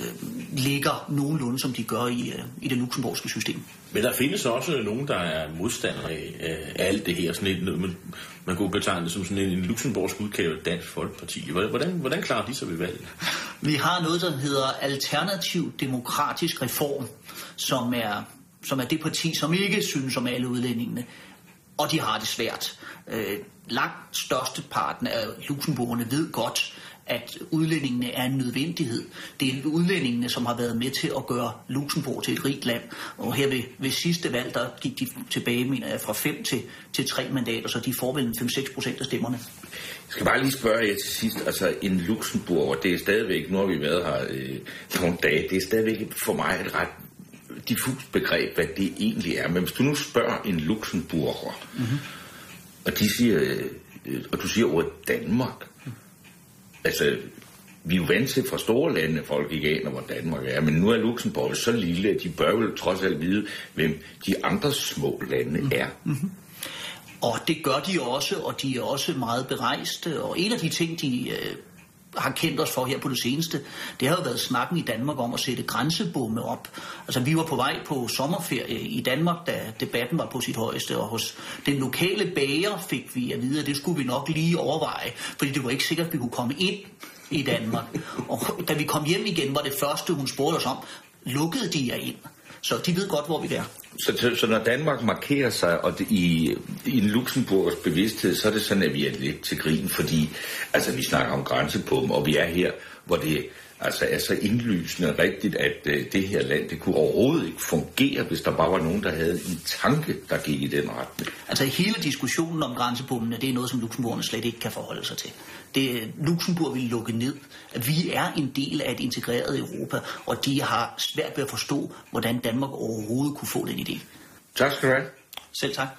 ligger nogenlunde, som de gør i det luxemburgske system. Men der findes også nogen, der er modstandere af alt det her. Sådan man kunne betegne det som sådan en luxemburgsk udgave af Dansk Folkeparti. Hvordan klarer de sig ved valget? Vi har noget, der hedder Alternativ Demokratisk Reform, som er det parti, som ikke synes om alle udlændingene, og de har det svært. Langt størsteparten af luxemburgerne ved godt, at udlændingene er en nødvendighed. Det er udlændingene, som har været med til at gøre Luxembourg til et rigt land. Og her ved sidste valg, der gik de tilbage, mener jeg, fra 5 til 3 mandater, så de får vel 5-6% af stemmerne. Jeg skal bare lige spørge jer til sidst, altså en Luxembourg, det er stadigvæk, nu har vi været her nogle dage, det er stadigvæk for mig et ret diffust begreb, hvad det egentlig er. Men hvis du nu spørger en luxemburger, og du siger ordet Danmark, altså, vi er jo vant til fra store lande, folk ikke aner, hvor Danmark er, men nu er Luxembourg så lille, at de bør vel trods alt vide, hvem de andre små lande er. Og det gør de også, og de er også meget berejste, og en af de ting, de har kendt os for her på det seneste, det har jo været snakken i Danmark om at sætte grænsebomme op. Altså, vi var på vej på sommerferie i Danmark, da debatten var på sit højeste, og hos den lokale bager fik vi at vide, at det skulle vi nok lige overveje, fordi det var ikke sikkert, at vi kunne komme ind i Danmark. Og da vi kom hjem igen, var det første, hun spurgte os om, lukkede de jer ind? Så de ved godt, hvor vi er. Så når Danmark markerer sig, og i en Luxemburgers bevidsthed, så er det sådan, at vi er lidt til grin, fordi altså, vi snakker om grænsebomme, og vi er her, hvor det altså er så indlysende rigtigt, at det her land, det kunne overhovedet ikke fungere, hvis der bare var nogen, der havde en tanke, der gik i den retning. Altså hele diskussionen om grænsebommene, det er noget, som luxemburgerne slet ikke kan forholde sig til. Luxembourg vil lukke ned. Vi er en del af et integreret Europa, og de har svært ved at forstå, hvordan Danmark overhovedet kunne få den idé. Tak skal du have. Selv tak.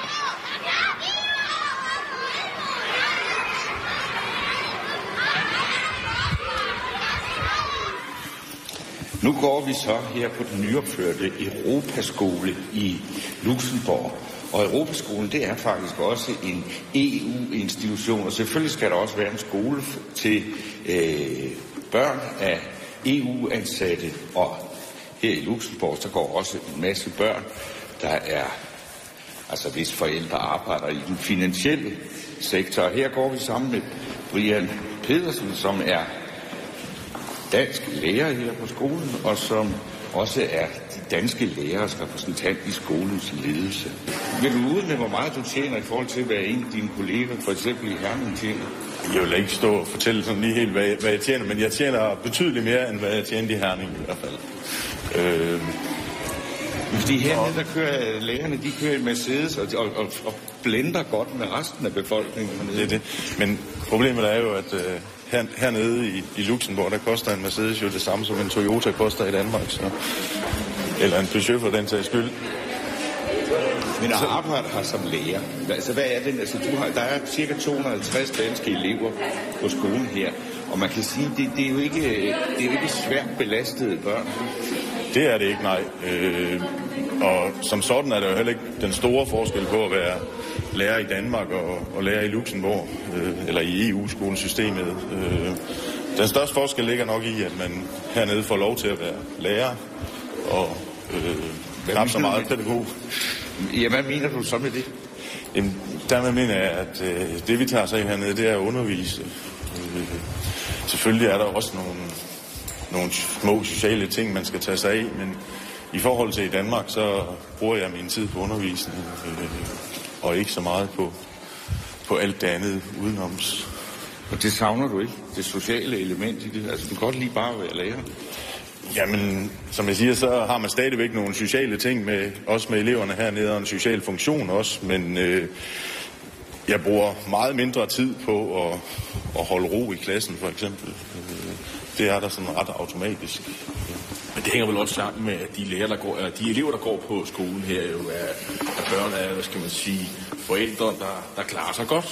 Nu går vi så her på den nyopførte Europaskole i Luxembourg. Og Europaskolen, det er faktisk også en EU-institution, og selvfølgelig skal der også være en skole til børn af EU-ansatte. Og her i Luxembourg, der går også en masse børn, der er, altså hvis forældre arbejder i den finansielle sektor. Og her går vi sammen med Brian Pedersen, som er dansk lærer her på skolen, og som også er de danske lærers repræsentant i skolens ledelse. Vil du udnævne, hvor meget du tjener i forhold til, hvad en af dine kolleger, for eksempel i Herning, tjener? Jeg vil ikke stå og fortælle sådan lige helt, hvad jeg tjener, men jeg tjener betydeligt mere, end hvad jeg tjener i Herning i hvert fald. Fordi hernede, der kører lærerne, de kører i Mercedes og blender godt med resten af befolkningen. Det er det. Men problemet er jo, at hernede i Luxembourg, der koster en Mercedes jo det samme, som en Toyota koster i Danmark. Så. Eller en Peugeot for den sags skyld. Men at arbejde her som lærer, altså hvad er det? Altså, der er cirka 250 danske elever på skolen her, og man kan sige, det er jo ikke svært belastede børn. Det er det ikke, nej. Og som sådan er der jo heller ikke den store forskel på at være lærer i Danmark og lærer i Luxembourg, eller i EU-skolesystemet. Den største forskel ligger nok i, at man hernede får lov til at være lærer og knap så meget pædagog. Ja, hvad mener du så med det? Jamen, dermed mener jeg, at det vi tager sig hernede, det er at undervise. Selvfølgelig er der også nogle små sociale ting, man skal tage sig af, men i forhold til i Danmark, så bruger jeg min tid på undervisning, og ikke så meget på alt det andet udenoms. Og det savner du ikke, det sociale element i det? Altså, du kan godt lige bare være lærer. Jamen, som jeg siger, så har man stadigvæk nogle sociale ting med, også med eleverne hernede, og en social funktion også, men jeg bruger meget mindre tid på at holde ro i klassen, for eksempel. Det er der sådan ret automatisk. Men det hænger vel også sammen med, at de elever, der går på skolen her, jo er børn af, hvad skal man sige, forældre, der klarer sig godt.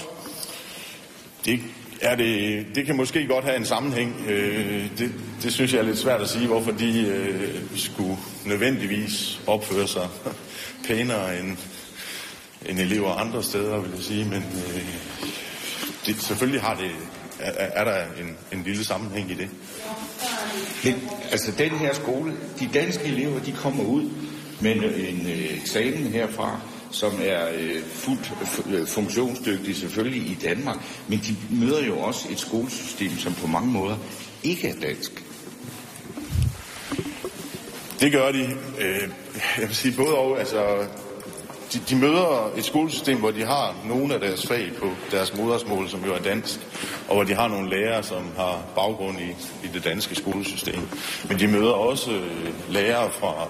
Det kan måske godt have en sammenhæng. Det synes jeg er lidt svært at sige, hvorfor de skulle nødvendigvis opføre sig pænere end elever andre steder, vil jeg sige. Men selvfølgelig er der en lille sammenhæng i det. Men, altså den her skole, de danske elever, de kommer ud med en eksamen herfra, som er fuldt funktionsdygtig selvfølgelig i Danmark, men de møder jo også et skolesystem, som på mange måder ikke er dansk. Det gør de. Jeg vil sige både og. Altså, de møder et skolesystem, hvor de har nogle af deres fag på deres modersmål, som jo er dansk, og hvor de har nogle lærere, som har baggrund i det danske skolesystem. Men de møder også lærere fra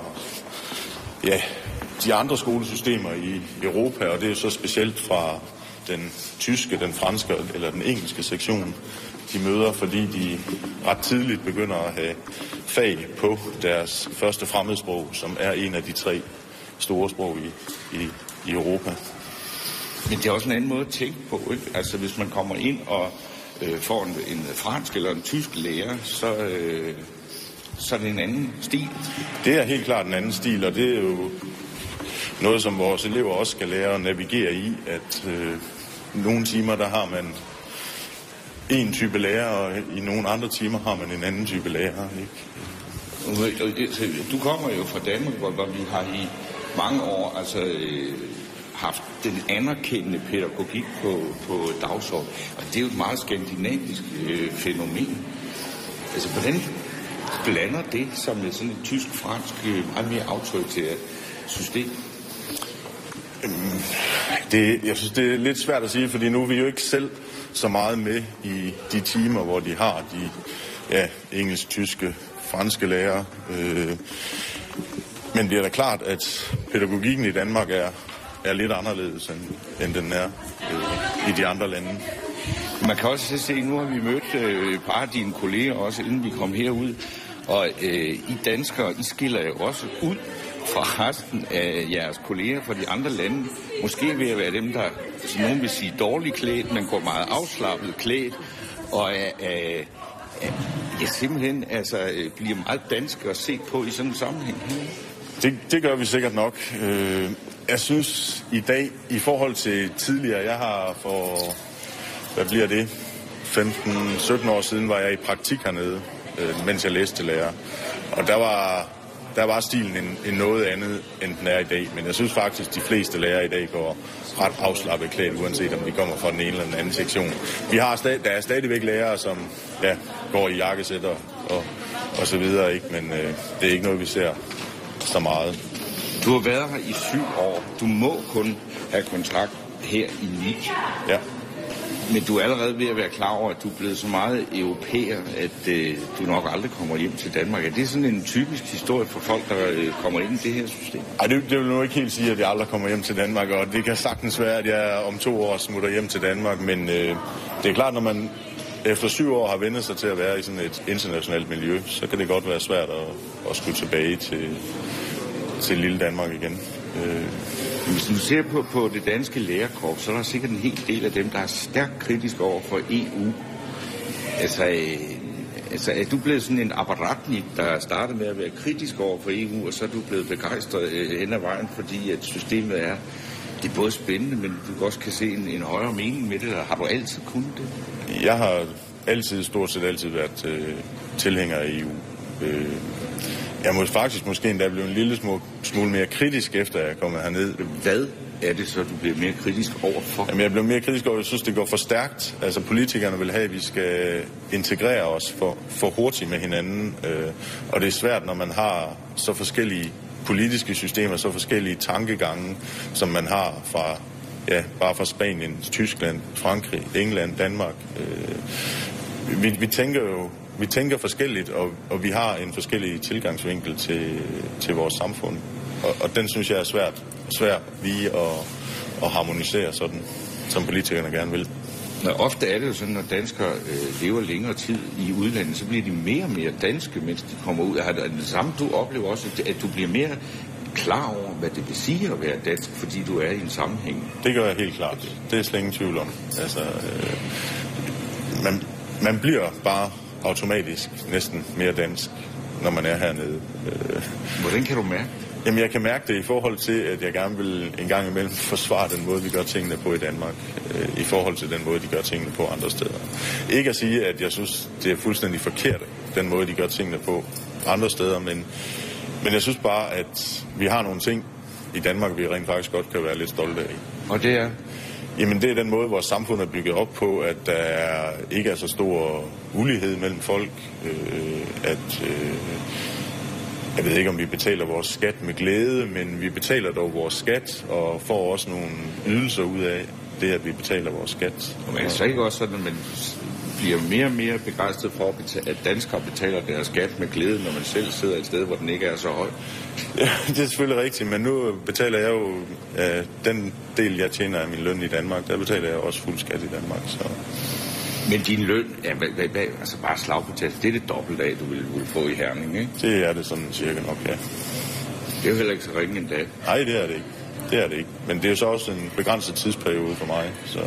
de andre skolesystemer i Europa, og det er så specielt fra den tyske, den franske eller den engelske sektion, de møder, fordi de ret tidligt begynder at have fag på deres første fremmedsprog, som er en af de 3 store sprog i Europa. Men det er også en anden måde at tænke på, ikke? Altså hvis man kommer ind og får en fransk eller en tysk lærer, så er det en anden stil. Det er helt klart en anden stil, og det er jo noget, som vores elever også skal lære at navigere i, at nogle timer, der har man en type lærer, og i nogle andre timer har man en anden type lærer, ikke? Du kommer jo fra Danmark, hvor vi har i mange år haft den anerkendende pædagogik på dagsordenen, og det er jo et meget skandinavisk fænomen. Altså, hvordan blander det som med sådan et tysk-fransk, meget mere autoritært system? Jeg synes, det er lidt svært at sige, fordi nu er vi jo ikke selv så meget med i de timer, hvor de har de engelsk, tyske, franske lærere. Men det er da klart, at pædagogikken i Danmark er lidt anderledes, end den er i de andre lande. Man kan også se, nu har vi mødt bare dine kolleger også, inden vi kom herud, og I danskere, I skiller jo også ud fra resten af jeres kolleger fra de andre lande. Måske ved at være dem, der, som nogen vil sige, dårligt klædt, men går meget afslappet klædt, og simpelthen bliver meget danske at se på i sådan en sammenhæng. Det gør vi sikkert nok. Jeg synes i dag, i forhold til tidligere, jeg har for, hvad bliver det, 15-17 år siden, var jeg i praktik hernede, mens jeg læste til lærer. Og der var stilen en noget andet, end den er i dag. Men jeg synes faktisk, de fleste lærere i dag går ret afslappet klædt, uanset om de kommer fra den ene eller den anden sektion. Der er stadigvæk lærere, som går i jakkesætter og så videre, ikke? Men det er ikke noget, vi ser så meget. Du har været her i 7 år. Du må kun have kontrakt her i 9. Ja. Men du er allerede ved at være klar over, at du er blevet så meget europæer, at du nok aldrig kommer hjem til Danmark. Er det sådan en typisk historie for folk, der kommer ind i det her system? Ej, det vil nu ikke helt sige, at jeg aldrig kommer hjem til Danmark, og det kan sagtens være, at jeg om 2 år smutter hjem til Danmark, men det er klart, når man efter 7 år har vendt sig til at være i sådan et internationalt miljø, så kan det godt være svært at skulle tilbage til lille Danmark igen. Hvis du ser på det danske lærerkorps, så er der sikkert en hel del af dem, der er stærkt kritiske over for EU. Altså er du blevet sådan en apparatnik, der startede med at være kritisk over for EU, og så er du blevet begejstret hen ad vejen, fordi at systemet det er både spændende, men du også kan se en højere mening med det, eller har du altid kunnet det? Jeg har stort set altid været tilhænger af EU. Jeg må faktisk måske endda blive en lille smule mere kritisk, efter jeg er kommet herned. Hvad er det så, du bliver mere kritisk overfor? Jamen, jeg bliver mere kritisk over, jeg synes, det går for stærkt. Altså, politikerne vil have, at vi skal integrere os for hurtigt med hinanden. Og det er svært, når man har så forskellige politiske systemer, så forskellige tankegange, som man har fra, bare fra Spanien, Tyskland, Frankrig, England, Danmark. Vi tænker forskelligt, og vi har en forskellig tilgangsvinkel til vores samfund. Og den synes jeg er svært lige at harmonisere sådan, som politikerne gerne vil. Ofte er det jo sådan, når danskere lever længere tid i udlandet, så bliver de mere og mere danske, mens de kommer ud. Er det samme, du oplever også, at du bliver mere klar over, hvad det vil sige at være dansk, fordi du er i en sammenhæng? Det gør jeg helt klart. Det er slet ingen tvivl om. Altså, man bliver bare automatisk næsten mere dansk, når man er hernede. Hvordan kan du mærke? Jamen, jeg kan mærke det i forhold til, at jeg gerne vil en gang imellem forsvare den måde, vi gør tingene på i Danmark, i forhold til den måde, de gør tingene på andre steder. Ikke at sige, at jeg synes, det er fuldstændig forkert, den måde, de gør tingene på andre steder, men jeg synes bare, at vi har nogle ting i Danmark, vi rent faktisk godt kan være lidt stolte af. Og det er? Jamen, det er den måde, vores samfund er bygget op på, at der ikke er så stor ulighed mellem folk, jeg ved ikke, om vi betaler vores skat med glæde, men vi betaler dog vores skat og får også nogle ydelser ud af det, at vi betaler vores skat. Og man kan så ikke også sådan, at man bliver mere og mere begejstret for, at danskere betaler deres skat med glæde, når man selv sidder et sted, hvor den ikke er så høj? Ja, det er selvfølgelig rigtigt, men nu betaler jeg jo den del, jeg tjener af min løn i Danmark, der betaler jeg også fuld skat i Danmark, så... Men din løn, altså bare slagbetalt, det er det dobbelte af, du vil få i Herning, ikke? Det er det sådan cirka nok, ja. Det er jo heller ikke så ringe en dag. Nej, det er det ikke. Det er det ikke. Men det er jo så også en begrænset tidsperiode for mig, så...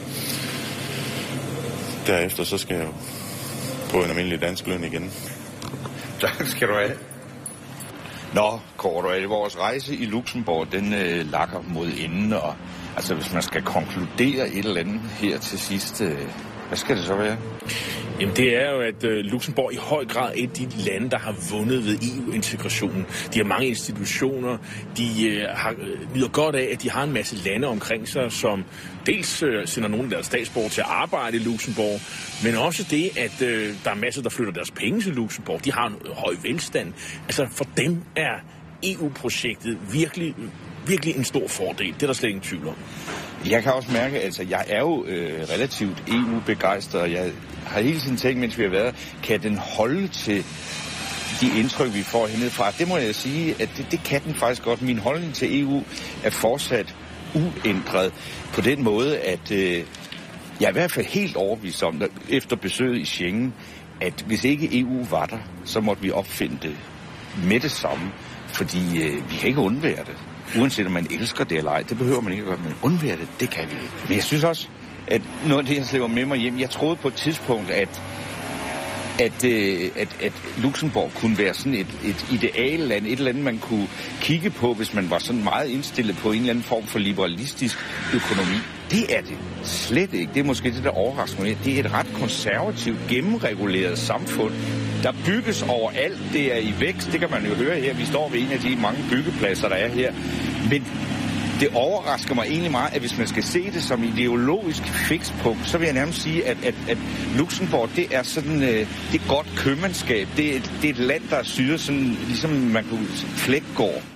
Derefter så skal jeg jo på en almindelig dansk løn igen. Tak skal du have. Nå, Kåre, vores rejse i Luxembourg, den lakker mod enden, og altså hvis man skal konkludere et eller andet her til sidst, hvad skal det så være? Jamen det er jo, at Luxembourg i høj grad er et af de lande, der har vundet ved EU-integrationen. De har mange institutioner, de nyder godt af, at de har en masse lande omkring sig, som dels sender nogle af deres statsborgere til at arbejde i Luxembourg, men også det, at der er masser, der flytter deres penge til Luxembourg. De har en høj velstand. Altså for dem er EU-projektet virkelig en stor fordel. Det er der slet ingen tvivl om. Jeg kan også mærke, altså jeg er jo relativt EU-begejstret, og jeg har hele tiden tænkt, mens vi har været, kan den holde til de indtryk, vi får hernedefra? Det må jeg sige, at det kan den faktisk godt. Min holdning til EU er fortsat uændret på den måde, at jeg er i hvert fald helt overbevist om, at efter besøget i Schengen, at hvis ikke EU var der, så måtte vi opfinde det med det samme, fordi vi kan ikke undvære det. Uanset om man elsker det eller ej, det behøver man ikke at gøre, men undvære det kan vi ikke. Men jeg synes også, at noget af det, jeg slæber med mig hjem, jeg troede på et tidspunkt, at Luxembourg kunne være sådan et idealland, et eller andet, man kunne kigge på, hvis man var sådan meget indstillet på en eller anden form for liberalistisk økonomi. Det er det slet ikke. Det er måske det, der overrasker mig. Det er et ret konservativt, gennemreguleret samfund, der bygges overalt. Det er i vækst. Det kan man jo høre her. Vi står ved en af de mange byggepladser, der er her. Men det overrasker mig egentlig meget, at hvis man skal se det som ideologisk fikspunkt, så vil jeg nærmest sige, at Luxembourg, det er sådan, det er godt købmandskab. Det er et land, der er syret sådan, ligesom man kunne Flækgaard.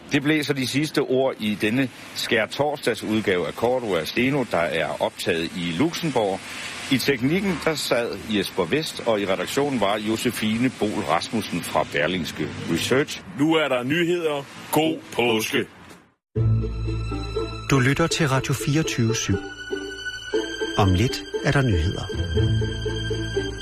Det blev så de sidste ord i denne skærtorsdags udgave af Cordua Steno, der er optaget i Luxembourg. I teknikken der sad Jesper Vest, og i redaktionen var Josefine Bol Rasmussen fra Berlingske Research. Nu er der nyheder. God påske. Du lytter til Radio 24/7. Om lidt er der nyheder.